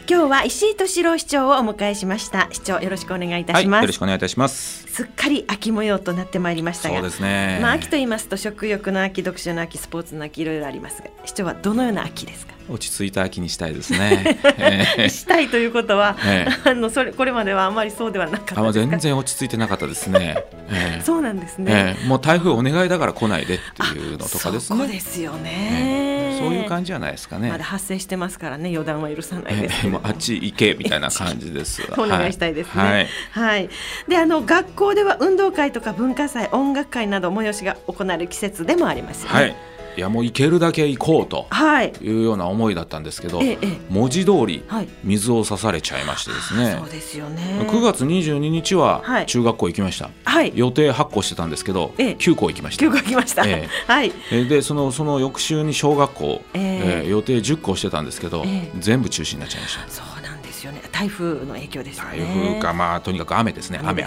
今日は石井敏郎市長をお迎えしました。市長よろしくお願いいたします。 はい、よろしくお願いいたします。 すっかり秋模様となってまいりましたが、 そうですね、 秋と言いますと食欲の秋、読書の秋、スポーツの秋、いろいろありますが、市長はどのような秋ですか？ 落ち着いた秋にしたいですねしたいということは、これまではあまりそうではなかったですか？ 全然落ち着いてなかったですねそうなんですね、 もう台風お願いだから来ないでっていうのとかですね。 そうですよね、 そういう感じじゃないですかね。 まだ発生してますからね、予断は許さないですけど、 もうあっち行けみたいな感じですお願いしたいですね。はい、で学校では運動会とか文化祭、音楽会など催しが行われる季節でもありますよね。 いやもう行けるだけ行こうというような思いだったんですけど、文字通り水を差されちゃいましてですね、 そうですよね。 9月22日は中学校行きました、予定8校してたんですけど、9校行きました。 9校行きました、 でその翌週に小学校、予定10校してたんですけど、全部中止になっちゃいました。 そうなんですよね。台風の影響ですよね。 台風か、とにかく雨ですね。雨。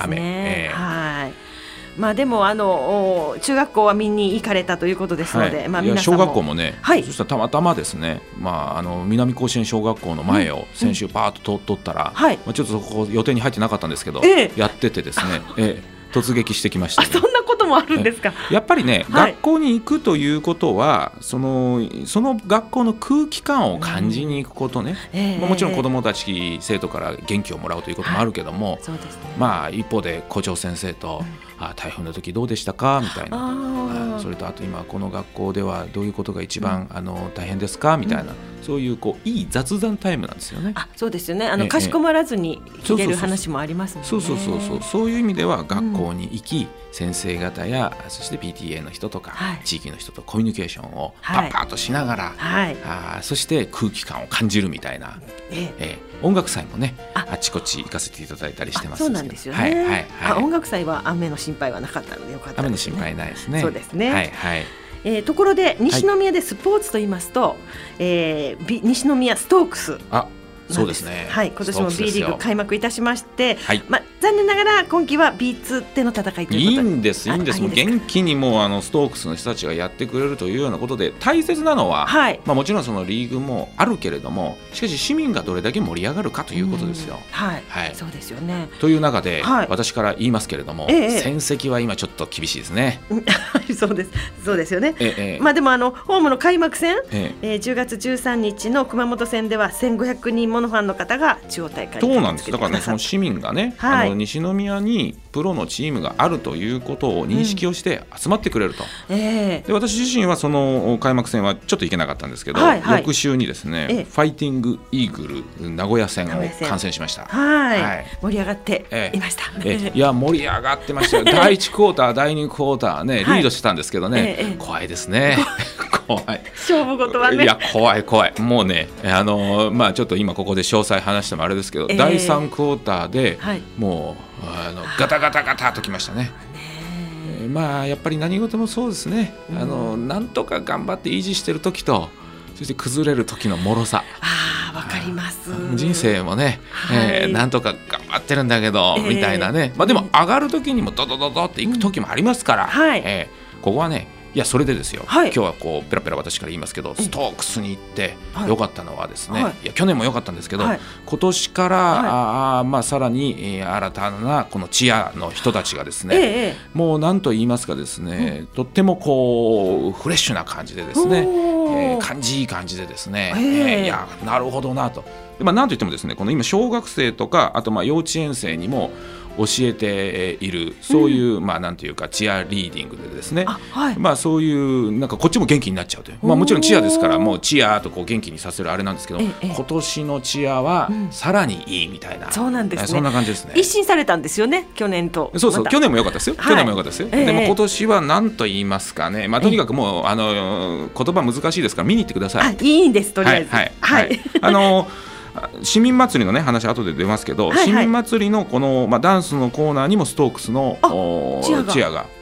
でも中学校は見に行かれたということですので、皆さんも小学校もね、そしたらたまたまですね、南甲子園小学校の前を先週パーッと通ったら、ちょっとそこ予定に入ってなかったんですけど、やっててですね、突撃してきました、ね。 そんなこともあるんですか？ やっぱりね、学校に行くということはその学校の空気感を感じに行くことね、もちろん子どもたち生徒から元気をもらうということもあるけども、一方で校長先生と、台風の時どうでしたかみたいな、それとあと今この学校ではどういうことが一番、大変ですかみたいな、そういういい雑談タイムなんですよね。 そうですよね。かしこまらずに聞ける話もありますもんね。 そういう意味では学校に行き、先生方やそして PTA の人とか、地域の人とコミュニケーションをパッパッとしながら、そして空気感を感じるみたいな、音楽祭もね、あちこち行かせていただいたりしてます。 そうなんですよね。音楽祭は雨の心配はなかったのでよかったですね。 雨の心配ないですね。 そうですね。ところで西宮でスポーツと言いますと、西宮ストークス。 そうですね。 今年も B リーグ開幕いたしまして、残念ながら今季は B2 での戦いということでいいんです。もう元気にもストークスの人たちがやってくれるというようなことで、大切なのは、もちろんそのリーグもあるけれども、しかし市民がどれだけ盛り上がるかということですよ。 そうですよね。 という中で、私から言いますけれども、戦績は今ちょっと厳しいですね。 そうですよね。でもホームの開幕戦、10月13日の熊本戦では1500人ものファンの方が中央大会にそうなんです。だからね、その市民がね、西宮にプロのチームがあるということを認識をして集まってくれると、で私自身はその開幕戦はちょっと行けなかったんですけど、翌週にですね、ファイティングイーグル名古屋戦を観戦しました。 盛り上がっていました。 いや盛り上がってましたよ。第1クォーター第2クォーターね、リードしてたんですけどね、怖いですね。怖い。 勝負事はね。 いや怖い。もうね、ちょっと今ここで詳細話してもあれですけど、第3クォーターで、もうガタガタガタときましたね。やっぱり何事もそうですね、なんとか頑張って維持してる時と、そして崩れる時の脆さ、 わかります。 人生もね、なんとか頑張ってるんだけど、みたいなね、でも上がる時にもドドドドっていく時もありますから、ここはね、いやそれでですよ、今日はこうペラペラ私から言いますけど、ストークスに行って良かったのはですね、いや去年も良かったんですけど、今年からさらに新たなこのチアの人たちがですね、もう何と言いますかですね、とってもこうフレッシュな感じでですね、いい感じでですね、いやなるほどなと。なんといってもですね、この今小学生とかあと幼稚園生にも教えている、そういうなんていうかチアリーディングでですね、そういうなんかこっちも元気になっちゃうという、もちろんチアですからもうチアとこう元気にさせるあれなんですけど、今年のチアはさらにいいみたいな、 そうなんですね。 そんな感じですね。 一新されたんですよね、去年と。 そう去年も良かったですよ。去年も良かったですよ。でも今年は何と言いますかね、とにかくもう言葉難しいですから見に行ってください。 いいんです、とりあえず。 市民祭りのね話後で出ますけど、市民祭りのこのダンスのコーナーにもストークスのチアが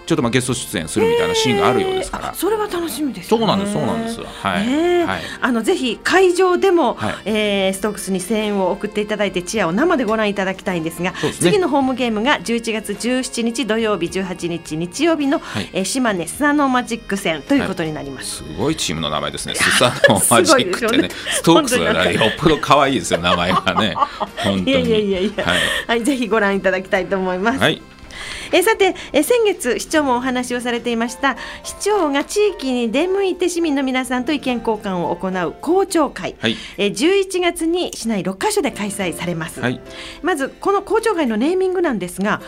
ちょっとゲスト出演するみたいなシーンがあるようですから、 それは楽しみですね。 そうなんです、はい、 ぜひ会場でも、ストークスに声援を送っていただいてチアを生でご覧いただきたいんですが、次のホームゲームが11月17日土曜日、18日日曜日の、島根スサノーマジック戦ということになります。 すごいチームの名前ですね、スサノーマジックってね。ストークスはよっぽど可愛いですよ、名前がね。本当にはい、ぜひご覧いただきたいと思います。さて、先月市長もお話をされていました市長が地域に出向いて市民の皆さんと意見交換を行う公聴会、11月に市内6カ所で開催されます。まずこの公聴会のネーミングなんですが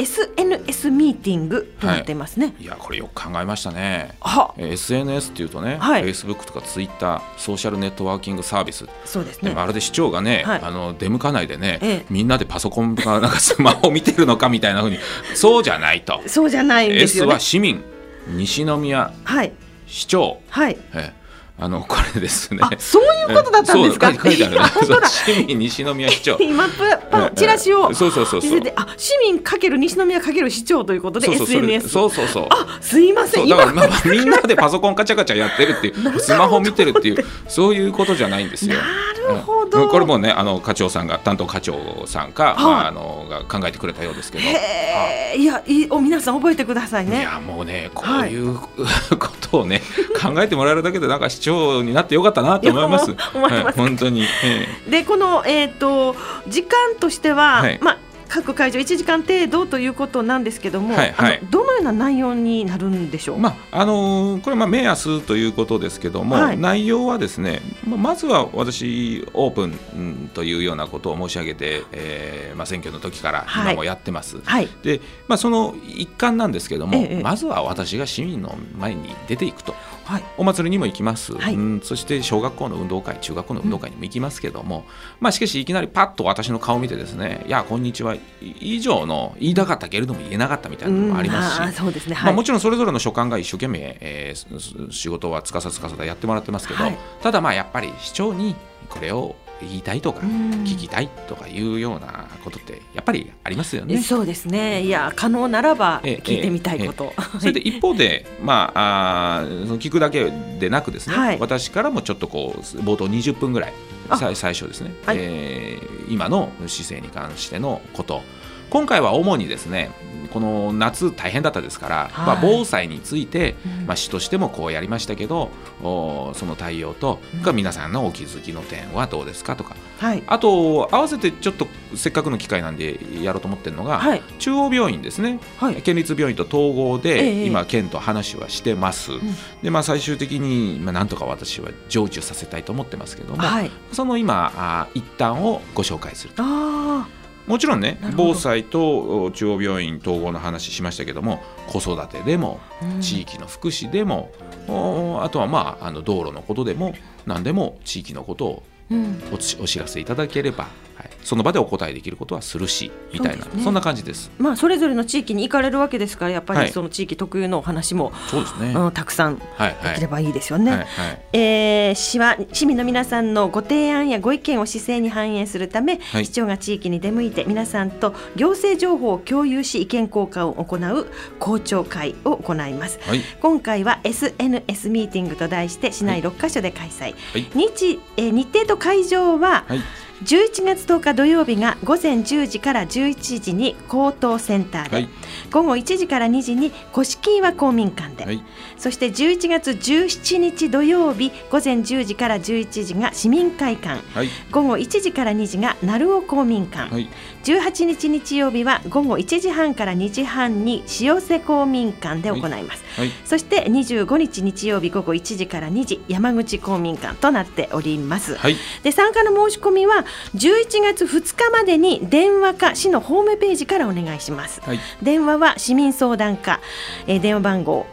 SNS ミーティングとなっていますね。 いやこれよく考えましたね。SNS っていうとね、Facebook とか Twitter ソーシャルネットワーキングサービス、 そうですね。 でもあれで市長がね、出向かないでね、みんなでパソコンかなんかスマホを見てるのかみたいな風にそうじゃないと。 そうじゃないんですよね。 S は市民、西宮、市長、これですね。 そういうことだったんですか。 書いてあるね。市民西宮市長。 今チラシを見せて、市民×西宮×市長ということで SNS。すいません。 だからみんなでパソコンカチャカチャやってるっていうスマホ見てるっていうそういうことじゃないんですよ。 なるほど。 これもね課長さんが担当課長さんがが考えてくれたようですけど。 いや皆さん覚えてくださいね。 いやもうねこういうことをね考えてもらえるだけでなんか市長になってよかったなと思います。本当に。 でこの時間としては各会場1時間程度ということなんですけども、どのような内容になるんでしょう。 これ目安ということですけども、内容はですね、まずは私オープンというようなことを申し上げて、選挙の時から今もやってます。で、その一環なんですけども、まずは私が市民の前に出ていくと。お祭りにも行きます、そして小学校の運動会中学校の運動会にも行きますけども、しかしいきなりパッと私の顔を見てですね、いやこんにちは以上の言いたかったけれども言えなかったみたいなのもありますし、もちろんそれぞれの所管が一生懸命、仕事はつかさやってもらってますけど、ただやっぱり市長にこれを言いたいとか聞きたいとかいうようなことってやっぱりありますよね。 そうですね。いや可能ならば聞いてみたいこと、 それで一方で聞くだけでなくですね、私からもちょっと冒頭20分ぐらい最初ですね、今の市政に関してのこと、今回は主にですねこの夏大変だったですから、防災について、市としてもこうやりましたけどその対応と、皆さんのお気づきの点はどうですかとか、あと合わせてちょっとせっかくの機会なんでやろうと思ってるのが、中央病院ですね、県立病院と統合で、今県と話はしてます、で最終的に、なんとか私は成就させたいと思ってますけども、その今一端をご紹介すると。もちろんね防災と中央病院統合の話しましたけども、子育てでも地域の福祉でも、あとは道路のことでも何でも地域のことをお知らせいただければ、その場でお答えできることはするしみたいな、そんな感じです。 それぞれの地域に行かれるわけですから、やっぱりその地域特有のお話も、たくさんできればいいですよね。市は市民の皆さんのご提案やご意見を市政に反映するため、市長が地域に出向いて皆さんと行政情報を共有し意見交換を行う公聴会を行います。今回は SNS ミーティングと題して市内6カ所で開催、日程と会場は、11月10日土曜日が午前10時から11時に高等センターで、午後1時から2時に古式岩公民館で、そして11月17日土曜日午前10時から11時が市民会館、午後1時から2時が鳴尾公民館、18日日曜日は午後1時半から2時半に塩瀬公民館で行います、そして25日日曜日午後1時から2時山口公民館となっております、で参加の申し込みは11月2日までに電話か市のホームページからお願いします、電話は市民相談課、電話番号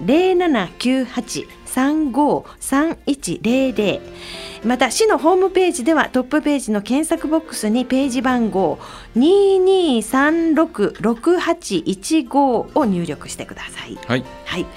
0798-353100、また市のホームページではトップページの検索ボックスにページ番号 22366815 を入力してください。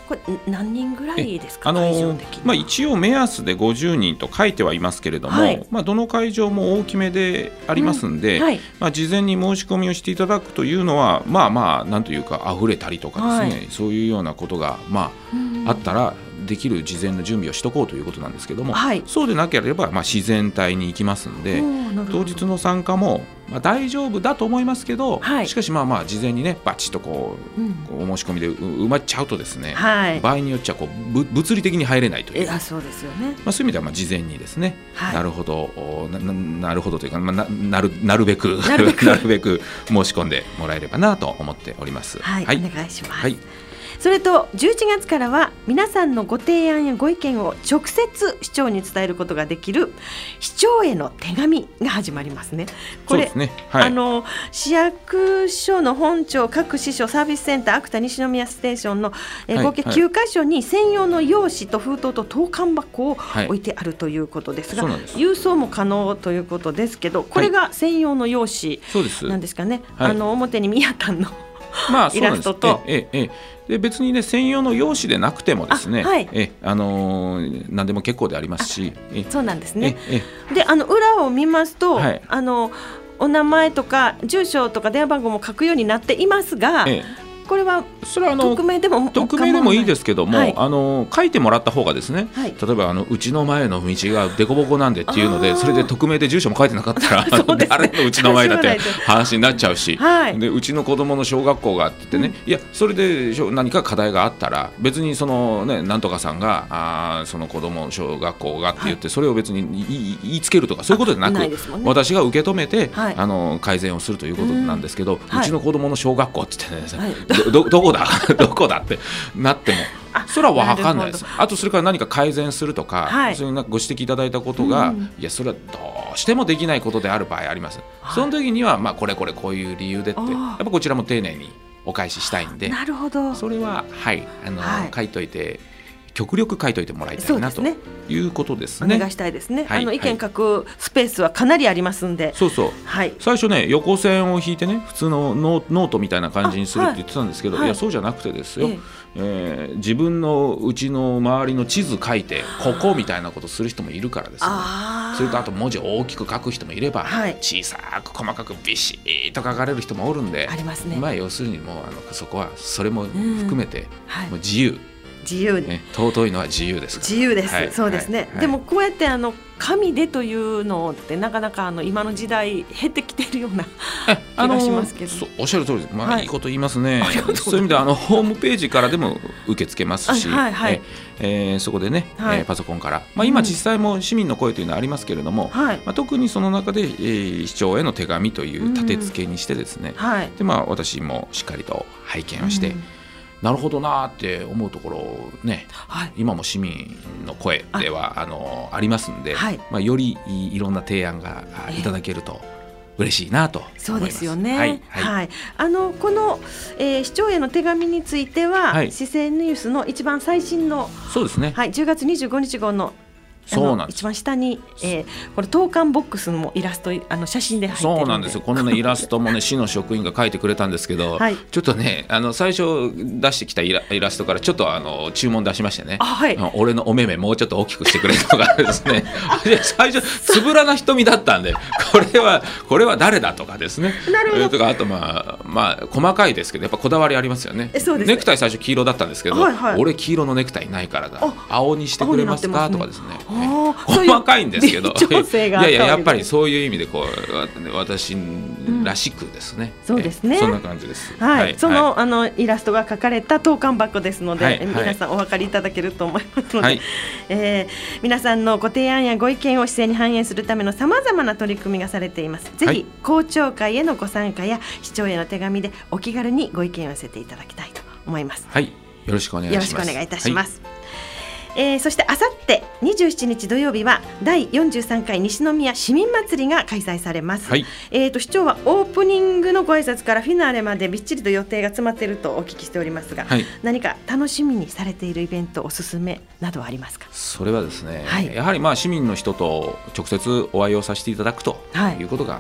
これ何人ぐらいですか、会場的には。 一応目安で50人と書いてはいますけれども、はい、どの会場も大きめでありますんで、はい、事前に申し込みをしていただくというのはなんというか溢れたりとかですね、はい、そういうようなことがあったらできる事前の準備をしとこうということなんですけども、はい、そうでなければ自然体に行きますんで、当日の参加も大丈夫だと思いますけど、はい、しかし事前にねバチッとお申し込みで埋まっちゃうとですね、はい、場合によっちゃ物理的に入れないという、 そうですよね。 そういう意味では事前にですね、はい、なるほどというか、なるべく申し込んでもらえればなと思っております。 はい、はい、お願いします。はい、それと11月からは皆さんのご提案やご意見を直接市長に伝えることができる市長への手紙が始まりますね。これ、そうですね、はい、市役所の本庁、各支所、サービスセンター、秋田西宮ステーションの、合計9カ所に専用の用紙と封筒と投函箱を置いてあるということですが、郵送も可能ということですけど、これが専用の用紙なんですかね。はい、表に宮田のイラストと、 で別にね専用の用紙でなくてもですね、はい、何でも結構でありますし、 そうなんですね。で裏を見ますと、はい、お名前とか住所とか電話番号も書くようになっていますが、これは匿名でもいいですけども、はい、書いてもらった方がですね、はい、例えばうちの前の道が凸凹なんでっていうので、それで匿名で住所も書いてなかったら誰のうちの前だって話になっちゃうし、はい、でうちの子供の小学校があってね、いやそれで何か課題があったら別になんとかさんがその子供小学校がって言って、それを別に言いつけるとかそういうことでなく、私が受け止めて、改善をするということなんですけど、うちの子供の小学校って言ってね、どこだってなってもそれは分かんないです。あとそれから何か改善するとか、そういうご指摘いただいたことが、いやそれはどうしてもできないことである場合あります。その時にはこれこういう理由でってやっぱこちらも丁寧にお返ししたいんで、 なるほど、 それは書いといて極力書いといてもらいたいなということですね。 お願いしたいですね。意見書くスペースはかなりありますんで、 はい、最初ね横線を引いてね普通のノートみたいな感じにするって言ってたんですけど、いやそうじゃなくてですよ、自分のうちの周りの地図書いてここみたいなことする人もいるからですね。それとあと文字を大きく書く人もいれば、小さく細かくビシッと書かれる人もおるんで、 ありますね。 要するにもうそこはそれも含めて、もう自由ね、尊いのは自由ですから。 自由です、そうですね。でもこうやって紙でというのってなかなか今の時代減ってきているような気がしますけど、 おっしゃる通りです。いいこと言いますね。そういう意味でホームページからでも受け付けますし、そこでね、パソコンから、今実際も市民の声というのはありますけれども、特にその中で、市長への手紙という立て付けにしてですね、で私もしっかりと拝見をして、なるほどなって思うところね、今も市民の声ではありますんで、よりいろんな提案がいただけると嬉しいなと思います。 そうですよね。この、市長への手紙については、市政ニュースの一番最新のそうですね、 10月25日号の一番下に、これ投函ボックスもイラスト写真で入ってるんで、 そうなんですよ。このねイラストもね市の職員が描いてくれたんですけど、ちょっとね最初出してきたイラストからちょっと注文出しましてね、俺のお目目もうちょっと大きくしてくれとかですね最初つぶらな瞳だったんでこれは誰だとかですね、とかあと細かいですけどやっぱこだわりありますよね。ネクタイ最初黄色だったんですけど、俺黄色のネクタイないからだ、青にしてくれますかとかですね、細かいんですけど、やっぱりそういう意味で私らしくですね、 そうですね、 そんな感じです。 そのイラストが描かれた投函箱ですので、皆さんお分かりいただけると思いますので、皆さんのご提案やご意見を市政に反映するためのさまざまな取り組みがされています。ぜひ公聴会へのご参加や市長への手紙でお気軽にご意見を寄せていただきたいと思います。 よろしくお願いします。 よろしくお願いいたします。そしてあさって27日土曜日は第43回西宮市民祭りが開催されます。市長はオープニングのご挨拶からフィナーレまでびっちりと予定が詰まっているとお聞きしておりますが、何か楽しみにされているイベントおすすめなどはありますか？ それはですね、やはり市民の人と直接お会いをさせていただくということが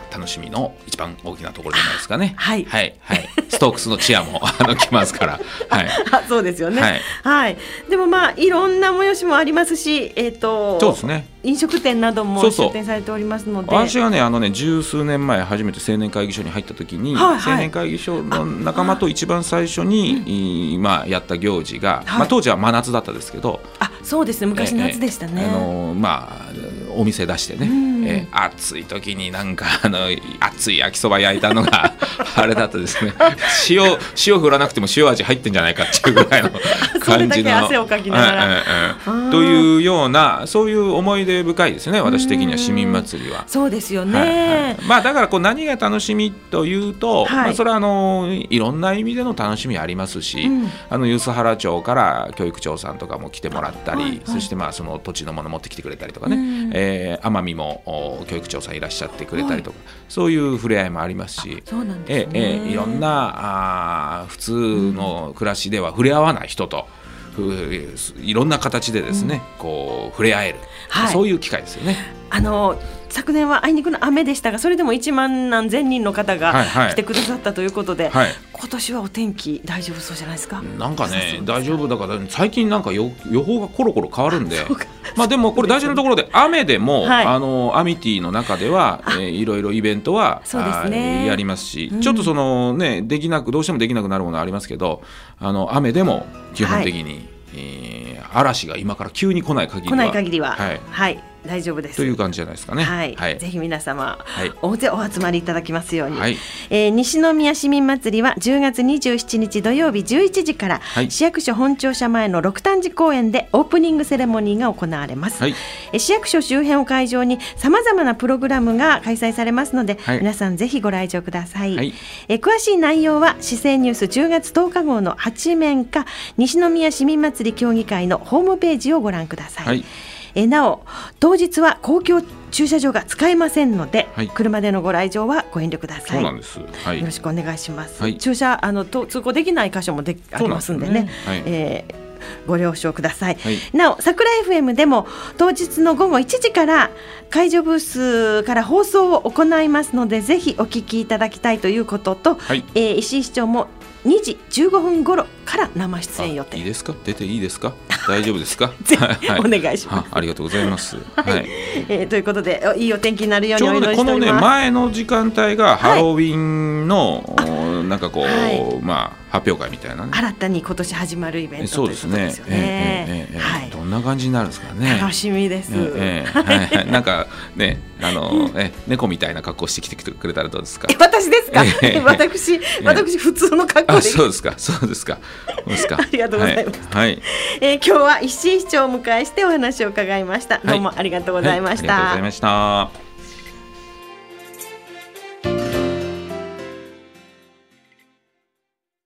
楽しみの一番大きなところじゃないですかね。はいはいはい、ストークスのチアも来ますから、はい、 そうですよね。はい、はい、でもいろんな催しもありますし、 そうですね、 飲食店なども出店されておりますので、 私がね十数年前初めて青年会議所に入った時に、はいはい、青年会議所の仲間と一番最初に、やった行事が、当時は真夏だったですけど、 そうですね、昔夏でしたね。 お店出してね、暑い時になんか熱い焼きそば焼いたのがあれだとですね、塩振らなくても塩味入ってんじゃないかっていうぐらいの感じのそれだけ汗をかきながら、というようなそういう思い出深いですね、私的には市民祭りは。 そうですよね、 だから何が楽しみというと、それはいろんな意味での楽しみありますし、梼原町から教育長さんとかも来てもらったり、そしてその土地のもの持ってきてくれたりとかね、奄美も教育長さんいらっしゃってくれたりとか、そういう触れ合いもありますし、 そうなんですね、 いろんな普通の暮らしでは触れ合わない人といろんな形でですね、触れ合える、そういう機会ですよね。 昨年はあいにくの雨でしたが、それでも1万何千人の方が来てくださったということで、今年はお天気大丈夫そうじゃないですか。 なんかね、大丈夫だから、最近なんか予報がコロコロ変わるんで、でもこれ大事なところで、雨でも、アミティの中ではいろいろイベントは、やりますし、ちょっとどうしてもできなくなるものはありますけど、雨でも基本的に、嵐が今から急に来ない限りは、 大丈夫ですという感じじゃないですかね。 ぜひ皆様、大勢お集まりいただきますように、西宮市民祭りは10月27日土曜日11時から、市役所本庁舎前の六反寺公園でオープニングセレモニーが行われます。市役所周辺を会場にさまざまなプログラムが開催されますので、皆さんぜひご来場ください。詳しい内容は市政ニュース10月10日号の8面か西宮市民祭り協議会のホームページをご覧ください。なお当日は公共駐車場が使えませんので、車でのご来場はご遠慮ください。 そうなんです、よろしくお願いします。駐車通行できない箇所もありますんでね、ご了承ください。なお桜 FM でも当日の午後1時から会場ブースから放送を行いますので、ぜひお聞きいただきたいということと、石井市長も2時15分頃から生出演予定。 いいですか、出ていいですか、大丈夫ですかぜひお願いします。 ありがとうございます。 ということでいいお天気になるようにお祈りしております。 この前の時間帯がハロウィンの、なんか発表会みたいな、 新たに今年始まるイベントということですよね。 どんな感じになるんですかね。 楽しみです。 なんかね、猫みたいな格好してきてくれたらどうですか。 私ですか。私普通の格好で。 そうですか。そうですか。 ありがとうございます。今日は石井市長をお迎えしてお話を伺いました。どうもありがとうございました。 ありがとうございました。